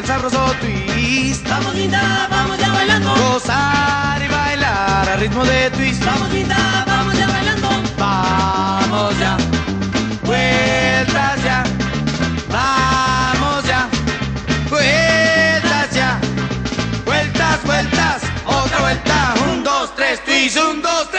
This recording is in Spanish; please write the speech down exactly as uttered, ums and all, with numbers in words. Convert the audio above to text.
el sabroso twist. Vamos linda, vamos ya bailando. Gozar y bailar al ritmo de twist. Vamos linda, vamos ya bailando. Vamos ya, vueltas ya. Vamos ya, vueltas ya. Vueltas, vueltas, otra vuelta. Un, dos, tres, twist, un, dos, tres.